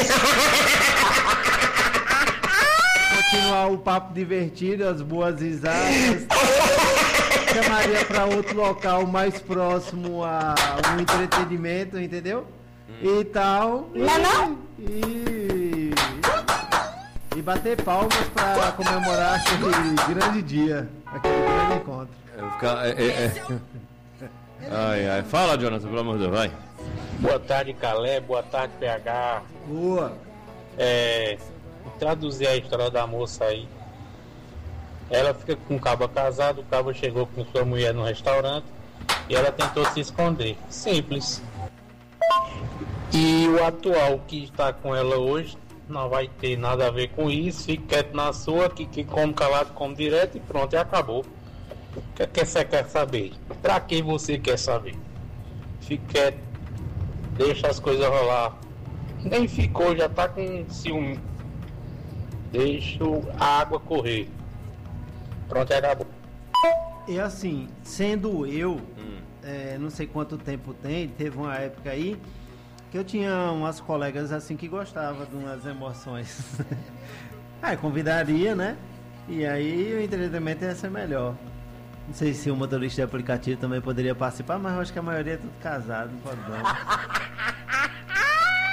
Continuar o papo divertido, as boas risadas. Chamaria para outro local mais próximo a um entretenimento, entendeu? E tal. Não, não? E, e bater palmas para comemorar aquele grande dia, aquele grande encontro. Eu ficar, é, é, é. Ai, ai. Fala, Jonathan, pelo amor de Deus, vai. Boa tarde, Caleb. Boa tarde, P H. Boa. É, traduzir a história da moça aí. Ela fica com o cabo casado, o cabo chegou com sua mulher no restaurante e ela tentou se esconder. Simples. E o atual que está com ela hoje não vai ter nada a ver com isso. Fique quieto na sua, que, que come calado, come direto e pronto, e acabou. O que é que você quer saber? Pra quem você quer saber? Fique quieto, deixa as coisas rolar. Nem ficou, já tá com ciúme. Deixa a água correr. Pronto, e acabou. E assim, sendo eu, é, não sei quanto tempo tem, teve uma época aí que eu tinha umas colegas assim que gostavam de umas emoções. Aí convidaria, né? E aí o entretenimento ia ser melhor. Não sei se o motorista de aplicativo também poderia participar, mas eu acho que a maioria é tudo casado, não pode não.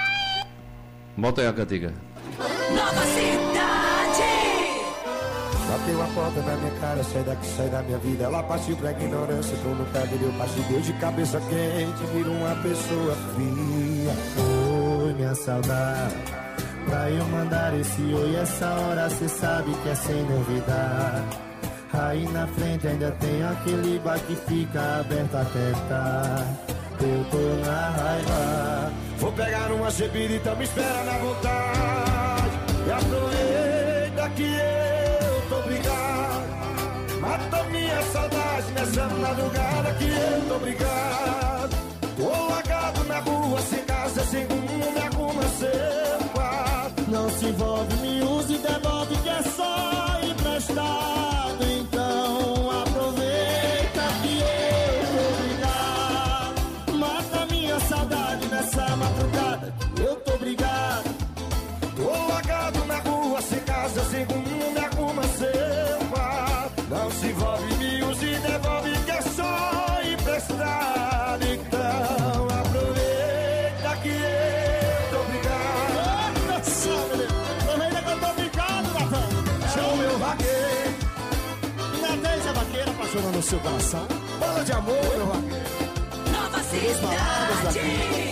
Bota aí a cantiga. Nova Cidade. Bateu a porta na minha cara, sai daqui, sai da minha vida. Ela partiu pra ignorância, tô no pé dele, eu parti deu de cabeça quente, vira uma pessoa fria. Oi, minha saudade, pra eu mandar esse oi, essa hora cê sabe que é sem novidade. Aí na frente ainda tem aquele bar que fica aberto até tarde. Eu tô na raiva, vou pegar uma cepirita, me espera na vontade. E aproveita que eu tô brigado, mata minha saudade nessa madrugada que eu tô brigado. Tô largado na rua, sem casa, sem rumo, me arruma seu quarto. Não se envolve, me use e devolve que é só emprestado. Então aproveita que eu tô brigado, mata minha saudade nessa madrugada que eu tô brigado. Tô largado na rua, sem casa, sem rumo, me arruma seu quarto. Não se envolve, me use e devolve que é só emprestado. Então aproveita que eu tô brigado. Aproveita que eu tô brigado, Natan. Chama o meu vaqueiro. Nathan, a vaqueira apaixonando o seu coração. Bola de amor, meu vaqueiro. Nova Cidade.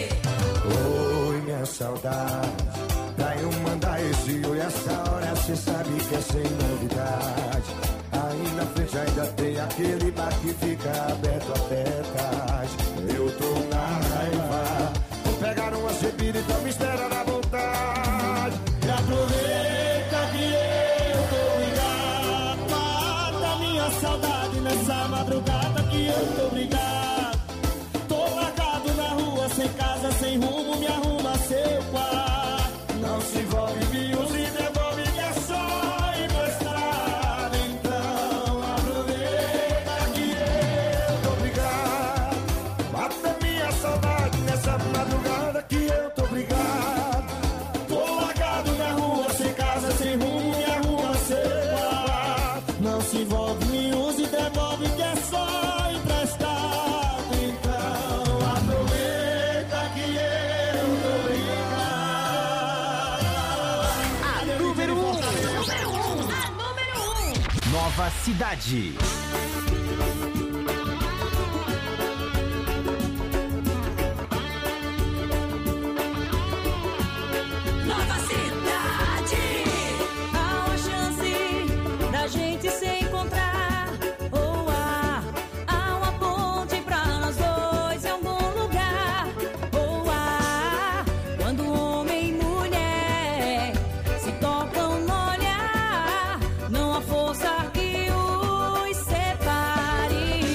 Oi, minha saudade, pra eu mandar esse oi, essa hora cê sabe que é sem novidade. Aí na frente ainda tem aquele bar que fica aberto até tarde. Eu tô na raiva, vou pegar uma cepira, então me espera na vontade. E aproveita que eu tô brigado, mata minha saudade nessa madrugada que eu tô brigado. Tô largado na rua, sem casa, sem rumo, me arruma seu quarto. Não se envolve, me use e devolve que é só emprestado. Então aproveita que eu tô brigado, mata minha saudade nessa madrugada que eu tô brigado. Tô largado na rua, sem casa, sem rumo, me arruma seu quarto. Não se envolve, me use e devolve que é só emprestado. Então aproveita que eu tô brigado. A número um. Número um. A número um. Nova Cidade. Nova Cidade. Há uma chance da gente se encontrar. Ou há, há uma ponte pra nós dois em algum lugar. Ou há, quando homem e mulher se tocam no olhar, não há força que os separe.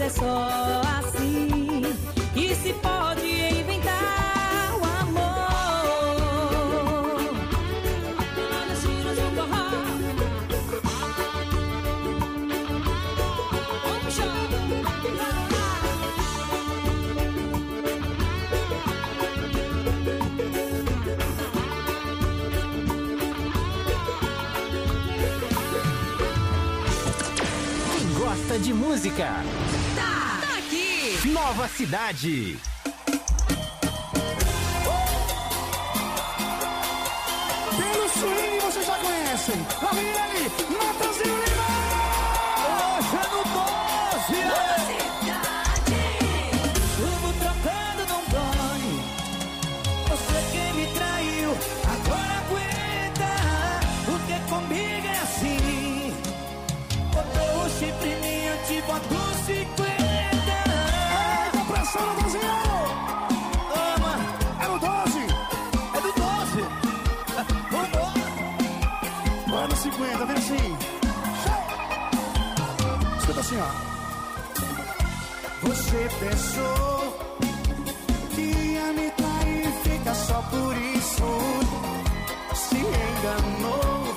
é só assim que se pode inventar o amor. Apenas tiros do forró. Vamos Quem gosta de música, tá, tá aqui. Nova Cidade. Pelo swing vocês já conhecem. Lá vem ele, Natanzinho Lima. Hoje é no doze. Chuvo trocando não dói. Você quem me traiu, agora aguenta. Porque comigo é assim. Botou o chifre em mim, eu te boto cinquenta. Ei, com pressão, Natanzinho. Toma. É no doze. É do doze. Vai no cinquenta, vem assim. Escuta assim, ó. Você pensou que ia me trair, fica só por isso. Se enganou.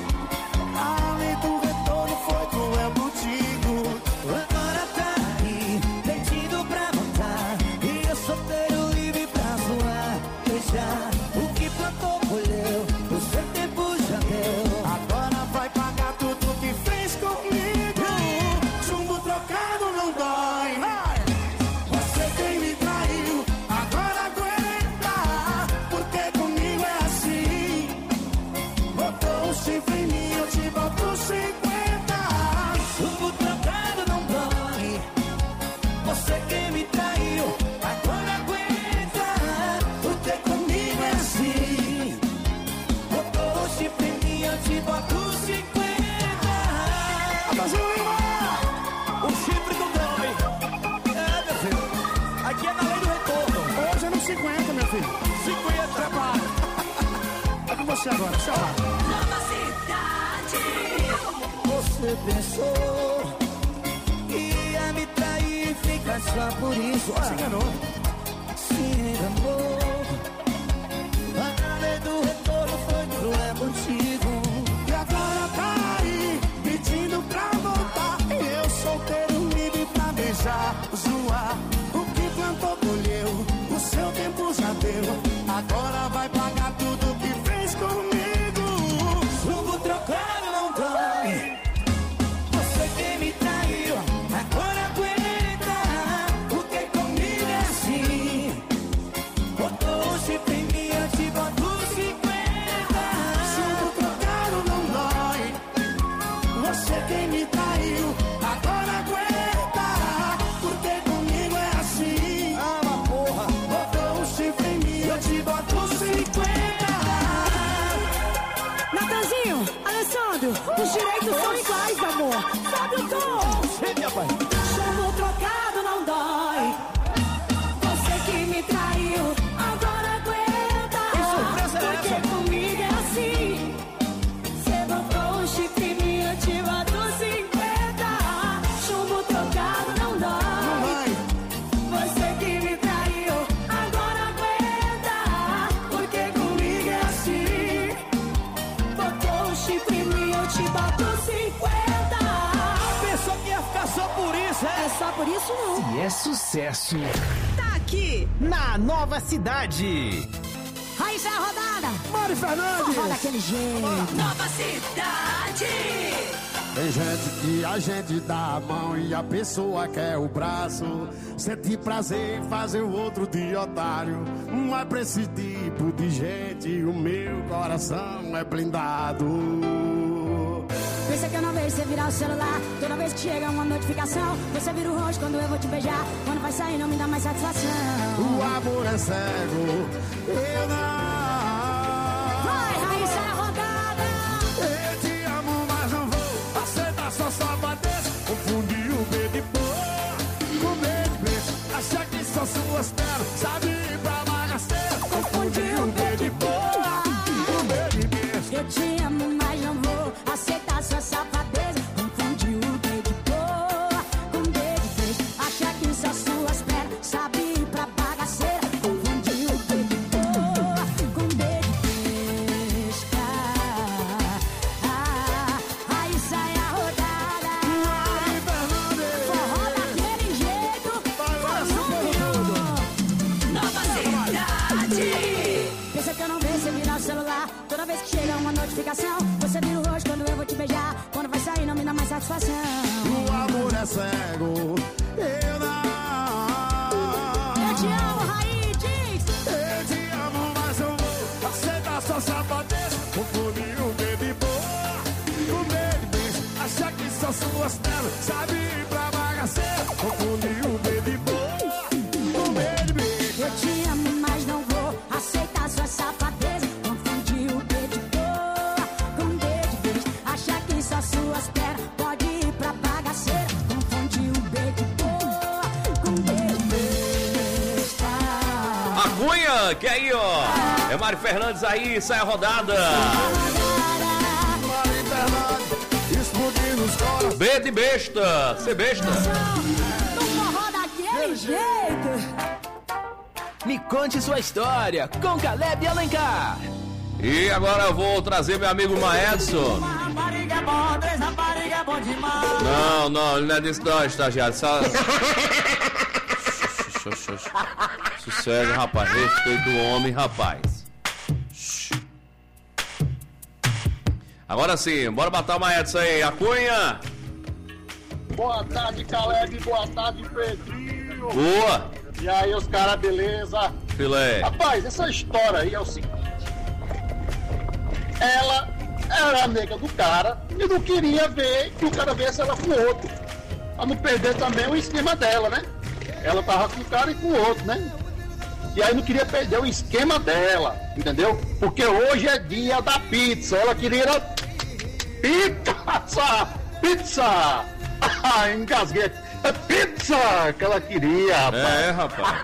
A lei do retorno foi cruel contigo. Agora tá aí, pedindo pra voltar. E eu solteiro livre pra zoar. Deixar o que plantou colheu, o seu tempo já deu. Agora vai pagar tudo que fez comigo. Chumbo trocado não dói. Você quem me traiu, agora aguenta. Porque comigo é assim. Botou um chifre em mim, eu te boto cinquenta. Chumbo trocado não dói. Você quem me traiu, agora aguenta. Porque comigo é assim. Botou o chifre em mim, eu te boto cinquenta. Natanzinho Lima. O chifre não dói. É, meu filho. Aqui é na lei do retorno. Hoje é no cinquenta, meu filho. cinquenta. Prepara. É com você agora, seu lado. Nova cidade. Você pensou que ia me trair, fica só por isso. Se enganou. Se enganou. A lei do retorno foi cruel contigo. E agora tá aí, pedindo pra voltar. E eu solteiro livre pra beijar, zoar. O que plantou colheu, o seu tempo já deu. Agora vai pagar tudo que fez comigo. Chumbo trocado não dói. Você quem me traiu, agora aguenta. Porque comigo é assim. Botou o chifre em mim, eu te boto cinquenta. Chumbo trocado não dói. Você quem me traiu, agora aguenta. Porque comigo é assim. Ah, uma porra. Botou um chifre em mim, eu te boto cinquenta. Natanzinho, Alessandro, os direitos são iguais, amor. Sabe o tom? Sente, rapaz. Chumbo trocado não dói. Você que me traiu, agora aguenta. Que surpresa é Porque essa? comigo é assim. Você botou um chifre em mim, eu te boto cinquenta. Chumbo trocado não dói. Não vai. Você que me traiu, agora aguenta. Porque comigo é assim. Botou um chifre em mim, eu te boto cinquenta. Pensou que ia ficar só por isso, é? É só por isso não. E é sucesso Tá aqui. na Nova Cidade. Raíssa rodada. Mário Fernandes. Forró daquele jeito. Nova cidade. Tem gente que a gente dá a mão e a pessoa quer o braço. Sente prazer em fazer o outro de otário. Mas pra esse tipo de gente o meu coração é blindado. Pensa que eu não vejo você virar o celular. Toda vez que chega uma notificação, você vira o rosto quando eu vou te beijar. Quando vai sair não me dá mais satisfação. O amor é cego, eu não. Vai, Raíssa rodada. Eu te amo, mas não vou aceitar só safadeza. Confundir o B de boa com B de beijo. Achar que são suas pernas, sabe ir pra bagaceira. Confundir o B de boa com B de beijo. Eu te amo, mas não vou aceitar sua safadeza. Confundir o B de boa com B de beijo. funk. Aí, ó. É Mari Fernandes aí, sai a rodada. Mari Fernandes, explodindo os coras. B de besta, ser besta. No forró daquele jeito. Me conte sua história com Caleb Alencar. E agora eu vou trazer meu amigo Maedson. Rapariga é bom, três rapariga é bom demais. Não, não, ele não é desse não, estagiário. Só... Sossega, rapaz. Respeito do homem, rapaz. Agora sim, bora matar o Maedson aí. A Cunha. Boa tarde, Caleb. Boa tarde, Pedrinho. Boa. E aí, os caras, beleza? Filé. Rapaz, essa história aí é o seguinte. Ela era a nega do cara e não queria ver que o cara viesse ela com o outro. Pra não perder também o esquema dela, né? Ela tava com o cara e com o outro, né? E aí não queria perder o esquema dela, entendeu? Porque hoje é dia da pizza. Ela queria pizza, pizza. Ah, engasguei. É pizza que ela queria, rapaz. É, rapaz.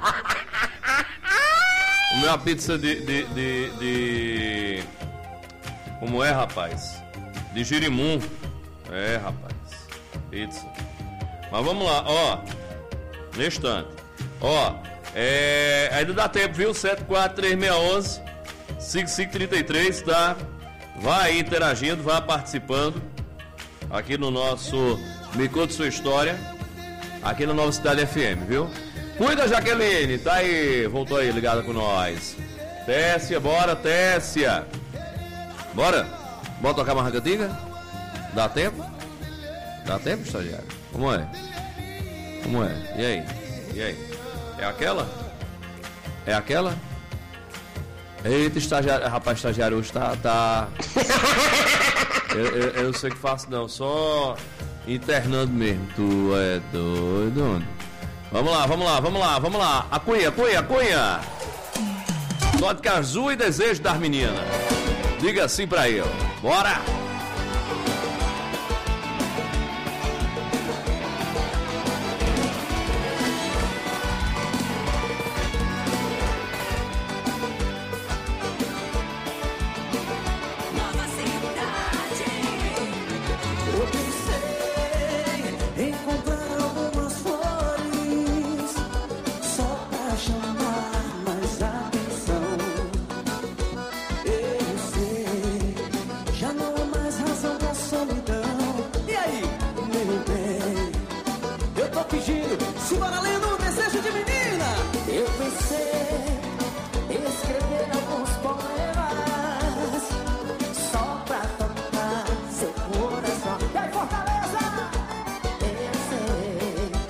Comeu uma pizza de, de, de, de... Como é, rapaz? De girimum. É, rapaz. Pizza. Mas vamos lá, ó. No instante. Ó, é... ainda dá tempo, viu? sete quatro três seis um um cinco cinco três três, tá? Vai aí interagindo, vai participando. Aqui no nosso Me Conte Sua História. Aqui na Nova Cidade F M, viu? Cuida, Jaqueline. Tá aí. Voltou aí, ligada com nós. Tessia, bora, Tessia. Bora? Bora tocar uma ragadinha? Dá tempo? Dá tempo, estagiário? Como é? Como é? E aí? E aí? É aquela? É aquela? Eita, estagiário. Rapaz, estagiário hoje tá... tá... eu, eu, eu não sei o que faço não. Só internando mesmo. Tu é doido, homem. Vamos lá, vamos lá, vamos lá, vamos lá. A Cunha, Cunha, Cunha. Vodka azul e desejo das meninas. Diga assim pra ele. Bora!